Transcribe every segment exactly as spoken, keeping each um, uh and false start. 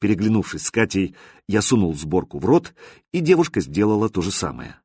Переглянувшись с Катей, я сунул сборку в рот, и девушка сделала то же самое.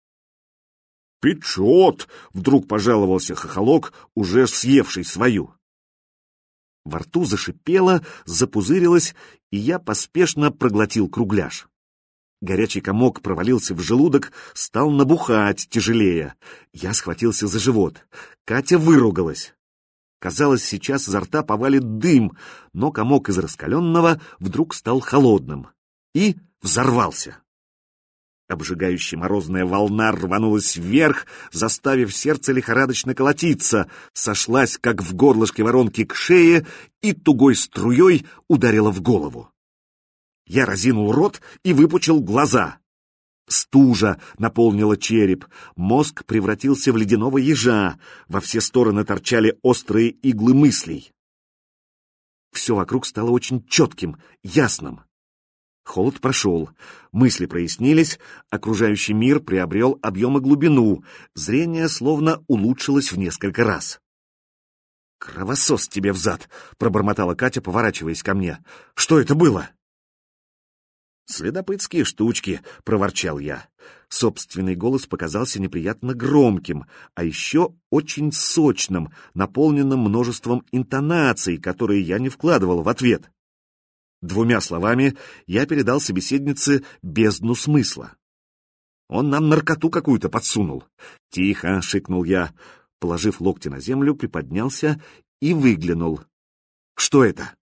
«Печет!» — вдруг пожаловался хохолок, уже съевший свою. Во рту зашипело, запузырилось, и я поспешно проглотил кругляш. Горячий комок провалился в желудок, стал набухать тяжелее. Я схватился за живот. Катя выругалась. Казалось, сейчас изо рта повалит дым, но комок из раскаленного вдруг стал холодным и взорвался. Обжигающая морозная волна рванулась вверх, заставив сердце лихорадочно колотиться, сошлась, как в горлышке воронки, к шее и тугой струей ударила в голову. Я разинул рот и выпучил глаза. Стужа наполнила череп, мозг превратился в ледяного ежа, во все стороны торчали острые иглы мыслей. Все вокруг стало очень четким, ясным. Холод прошел, мысли прояснились, окружающий мир приобрел объем и глубину, зрение словно улучшилось в несколько раз. «Кровосос тебе взад!» — пробормотала Катя, поворачиваясь ко мне. «Что это было?» «Следопытские штучки», — проворчал я. Собственный голос показался неприятно громким, а еще очень сочным, наполненным множеством интонаций, которые я не вкладывал в ответ. Двумя словами я передал собеседнице бездну смысла. Он нам наркоту какую-то подсунул. «Тихо!» — шикнул я, положив локти на землю, приподнялся и выглянул. «Что это?»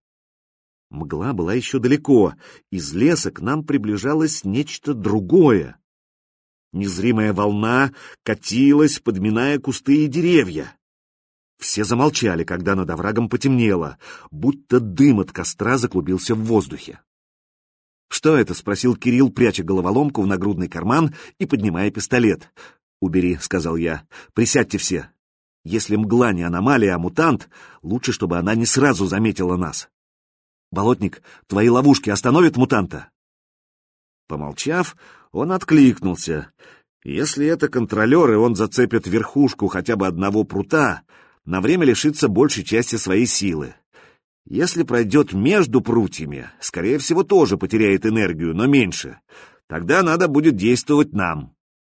Мгла была еще далеко, из леса к нам приближалось нечто другое. Незримая волна катилась, подминая кусты и деревья. Все замолчали, когда над оврагом потемнело, будто дым от костра заклубился в воздухе. «Что это?» — спросил Кирилл, пряча головоломку в нагрудный карман и поднимая пистолет. «Убери», — сказал я. «Присядьте все. Если мгла не аномалия, а мутант, лучше, чтобы она не сразу заметила нас. Болотник, твои ловушки остановят мутанта?» Помолчав, он откликнулся. «Если это контролер, и он зацепит верхушку хотя бы одного прута, на время лишится большей части своей силы. Если пройдет между прутьями, скорее всего, тоже потеряет энергию, но меньше. Тогда надо будет действовать нам».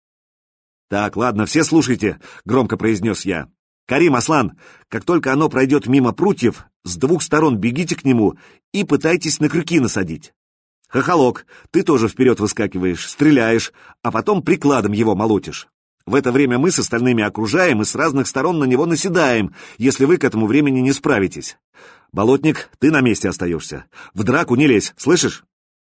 «Так, ладно, все слушайте», — громко произнес я. «Карим, Аслан, как только оно пройдет мимо прутьев, с двух сторон бегите к нему и пытайтесь на крюки насадить. Хохолок, ты тоже вперед выскакиваешь, стреляешь, а потом прикладом его молотишь. В это время мы с остальными окружаем и с разных сторон на него наседаем, если вы к этому времени не справитесь. Болотник, ты на месте остаешься. В драку не лезь, слышишь?»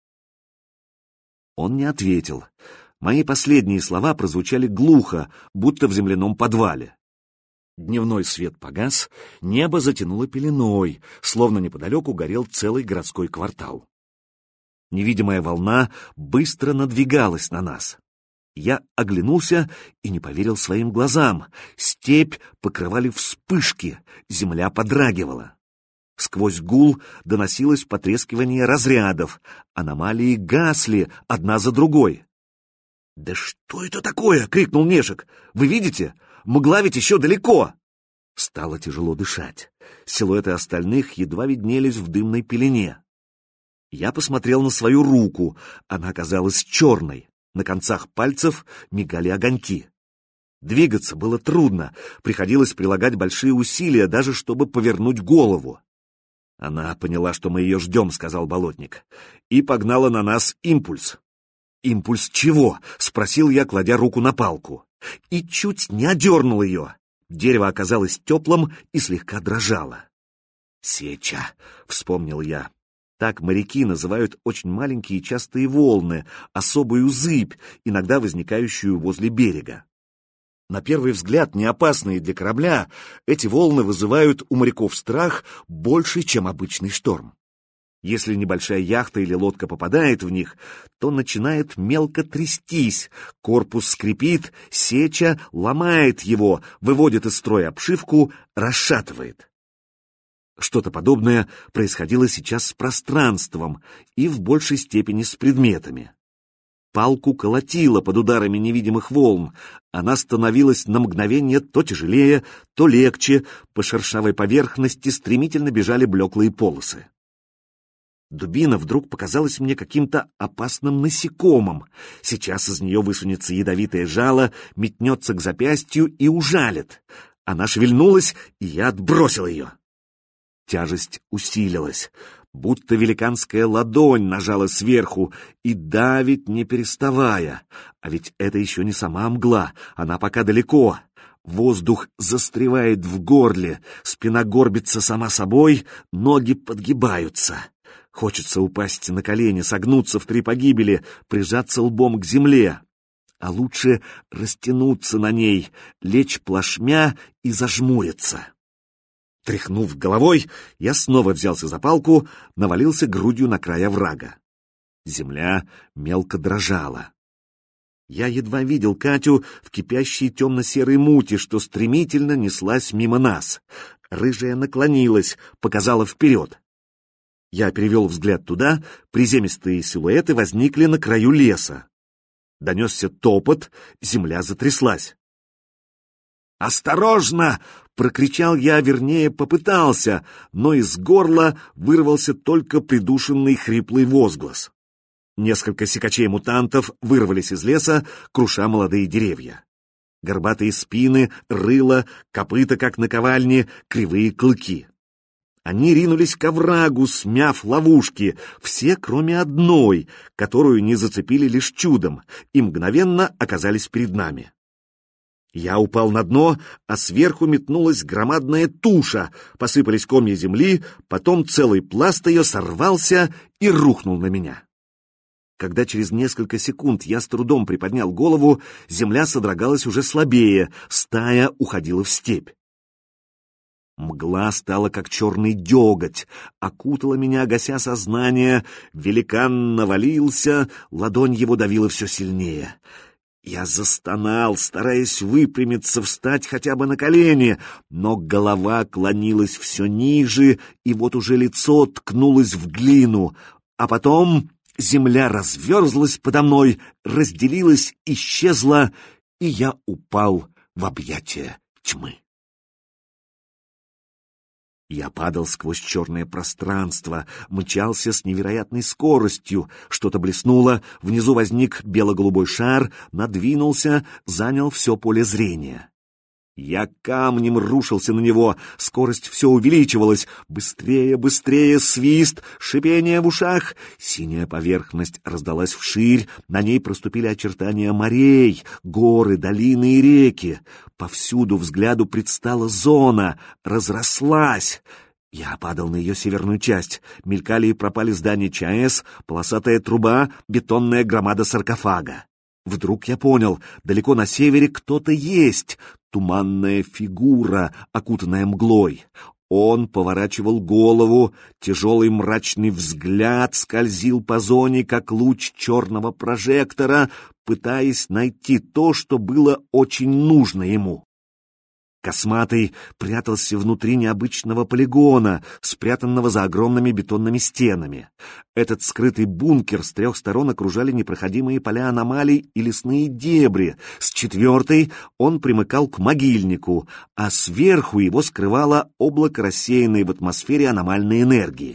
Он не ответил. Мои последние слова прозвучали глухо, будто в земляном подвале. Дневной свет погас, небо затянуло пеленой, словно неподалеку горел целый городской квартал. Невидимая волна быстро надвигалась на нас. Я оглянулся и не поверил своим глазам. Степь покрывали вспышки, земля подрагивала. Сквозь гул доносилось потрескивание разрядов, аномалии гасли одна за другой. «Да что это такое?» — крикнул Нешек. «Вы видите? Мгла ведь еще далеко!» Стало тяжело дышать. Силуэты остальных едва виднелись в дымной пелене. Я посмотрел на свою руку. Она оказалась черной. На концах пальцев мигали огоньки. Двигаться было трудно. Приходилось прилагать большие усилия, даже чтобы повернуть голову. «Она поняла, что мы ее ждем», — сказал Болотник, и погнала на нас импульс. «Импульс чего?» — спросил я, кладя руку на палку. И чуть не одернул ее. Дерево оказалось теплым и слегка дрожало. «Сеча», — вспомнил я. Так моряки называют очень маленькие и частые волны, особую зыбь, иногда возникающую возле берега. На первый взгляд не опасные для корабля, эти волны вызывают у моряков страх больше, чем обычный шторм. Если небольшая яхта или лодка попадает в них, то начинает мелко трястись, корпус скрипит, сеча ломает его, выводит из строя обшивку, расшатывает. Что-то подобное происходило сейчас с пространством и в большей степени с предметами. Палку колотило под ударами невидимых волн, она становилась на мгновение то тяжелее, то легче, по шершавой поверхности стремительно бежали блеклые полосы. Дубина вдруг показалась мне каким-то опасным насекомым. Сейчас из нее высунется ядовитое жало, метнется к запястью и ужалит. Она шевельнулась, и я отбросил ее. Тяжесть усилилась, будто великанская ладонь нажала сверху и давит, не переставая. А ведь это еще не сама мгла, она пока далеко. Воздух застревает в горле, спина горбится сама собой, ноги подгибаются. Хочется упасть на колени, согнуться в три погибели, прижаться лбом к земле. А лучше растянуться на ней, лечь плашмя и зажмуриться. Тряхнув головой, я снова взялся за палку, навалился грудью на край оврага. Земля мелко дрожала. Я едва видел Катю в кипящей темно-серой мути, что стремительно неслась мимо нас. Рыжая наклонилась, показала вперед. Я перевел взгляд туда, приземистые силуэты возникли на краю леса. Донесся топот, земля затряслась. «Осторожно!» — прокричал я, вернее, попытался, но из горла вырвался только придушенный хриплый возглас. Несколько сикачей-мутантов вырвались из леса, круша молодые деревья. Горбатые спины, рыла, копыта, как наковальни, кривые клыки. Они ринулись к оврагу, смяв ловушки, все, кроме одной, которую не зацепили лишь чудом, и мгновенно оказались перед нами. Я упал на дно, а сверху метнулась громадная туша, посыпались комья земли, потом целый пласт ее сорвался и рухнул на меня. Когда через несколько секунд я с трудом приподнял голову, земля содрогалась уже слабее, стая уходила в степь. Мгла стала как черный деготь, окутала меня, гася сознание, великан навалился, ладонь его давила все сильнее. Я застонал, стараясь выпрямиться, встать хотя бы на колени, но голова клонилась все ниже, и вот уже лицо ткнулось в глину, а потом земля разверзлась подо мной, разделилась, исчезла, и я упал в объятия тьмы. Я падал сквозь черное пространство, мчался с невероятной скоростью. Что-то блеснуло, внизу возник бело-голубой шар, надвинулся, занял все поле зрения. Я камнем рушился на него, скорость все увеличивалась. Быстрее, быстрее, свист, шипение в ушах. Синяя поверхность раздалась вширь, на ней проступили очертания морей, горы, долины и реки. Повсюду взгляду предстала зона, разрослась. Я падал на ее северную часть. Мелькали и пропали здания ЧАЭС, полосатая труба, бетонная громада саркофага. Вдруг я понял, далеко на севере кто-то есть. Туманная фигура, окутанная мглой. Он поворачивал голову, тяжелый мрачный взгляд скользил по зоне, как луч черного прожектора, пытаясь найти то, что было очень нужно ему. Косматый прятался внутри необычного полигона, спрятанного за огромными бетонными стенами. Этот скрытый бункер с трех сторон окружали непроходимые поля аномалий и лесные дебри. С четвертой он примыкал к могильнику, а сверху его скрывало облако рассеянной в атмосфере аномальной энергии.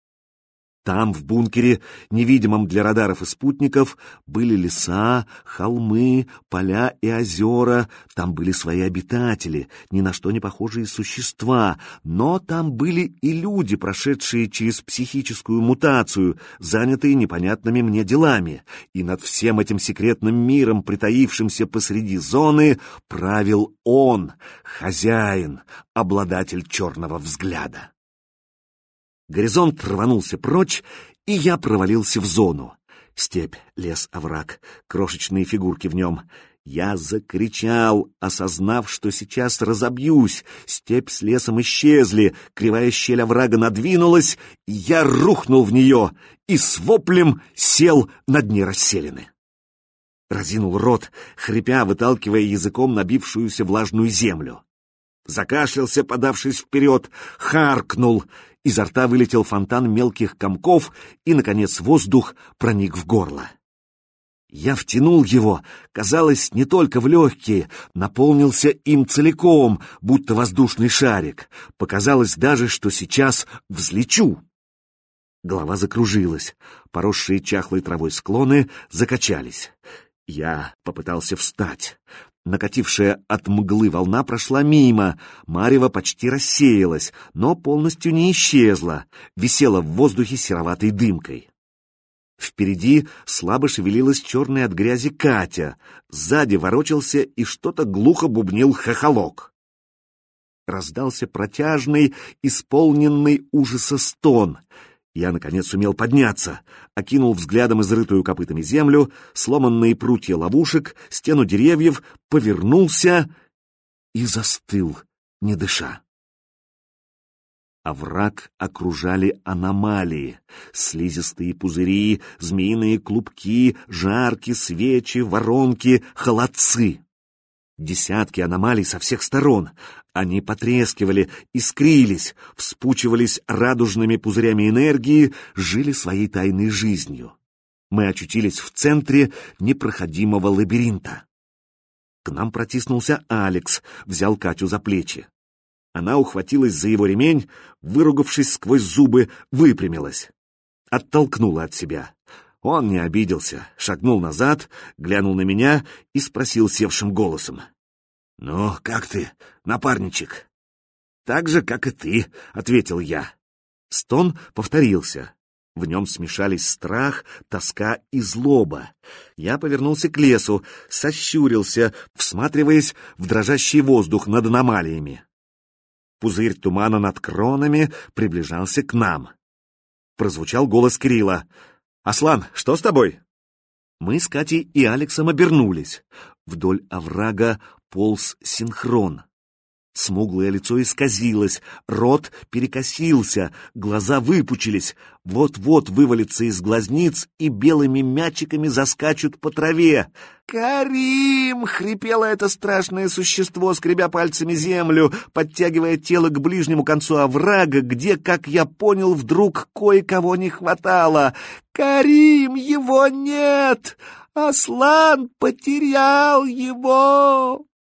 Там, в бункере, невидимом для радаров и спутников, были леса, холмы, поля и озера. Там были свои обитатели, ни на что не похожие существа. Но там были и люди, прошедшие через психическую мутацию, занятые непонятными мне делами. И над всем этим секретным миром, притаившимся посреди зоны, правил он, хозяин, обладатель черного взгляда. Горизонт рванулся прочь, и я провалился в зону. Степь, лес, овраг, крошечные фигурки в нем. Я закричал, осознав, что сейчас разобьюсь. Степь с лесом исчезли, кривая щель оврага надвинулась, и я рухнул в нее и с воплем сел на дне расселины. Разинул рот, хрипя, выталкивая языком набившуюся влажную землю. Закашлялся, подавшись вперед, харкнул. Изо рта вылетел фонтан мелких комков, и, наконец, воздух проник в горло. Я втянул его, казалось, не только в легкие, наполнился им целиком, будто воздушный шарик. Показалось даже, что сейчас взлечу. Голова закружилась, поросшие чахлой травой склоны закачались. Я попытался встать. Накатившая от мглы волна прошла мимо, марево почти рассеялась, но полностью не исчезла, висела в воздухе сероватой дымкой. Впереди слабо шевелилась черная от грязи Катя, сзади ворочался и что-то глухо бубнил хохолок. Раздался протяжный, исполненный ужаса стон. Я, наконец, сумел подняться, окинул взглядом изрытую копытами землю, сломанные прутья ловушек, стену деревьев, повернулся и застыл, не дыша. Овраг окружали аномалии, слизистые пузыри, змеиные клубки, жарки, свечи, воронки, холодцы. Десятки аномалий со всех сторон. Они потрескивали, искрились, вспучивались радужными пузырями энергии, жили своей тайной жизнью. Мы очутились в центре непроходимого лабиринта. К нам протиснулся Алекс, взял Катю за плечи. Она ухватилась за его ремень, выругавшись сквозь зубы, выпрямилась. Оттолкнула от себя. Он не обиделся, шагнул назад, глянул на меня и спросил севшим голосом. — Ну, как ты, напарничек? — Так же, как и ты, — ответил я. Стон повторился. В нем смешались страх, тоска и злоба. Я повернулся к лесу, сощурился, всматриваясь в дрожащий воздух над аномалиями. Пузырь тумана над кронами приближался к нам. Прозвучал голос Кирилла. «Аслан, что с тобой?» Мы с Катей и Алексом обернулись. Вдоль оврага полз синхрон. Смуглое лицо исказилось, рот перекосился, глаза выпучились, вот-вот вывалится из глазниц и белыми мячиками заскачут по траве. «Карим!» — хрипело это страшное существо, скребя пальцами землю, подтягивая тело к ближнему концу оврага, где, как я понял, вдруг кое-кого не хватало. «Карим! Его нет! Аслан потерял его!»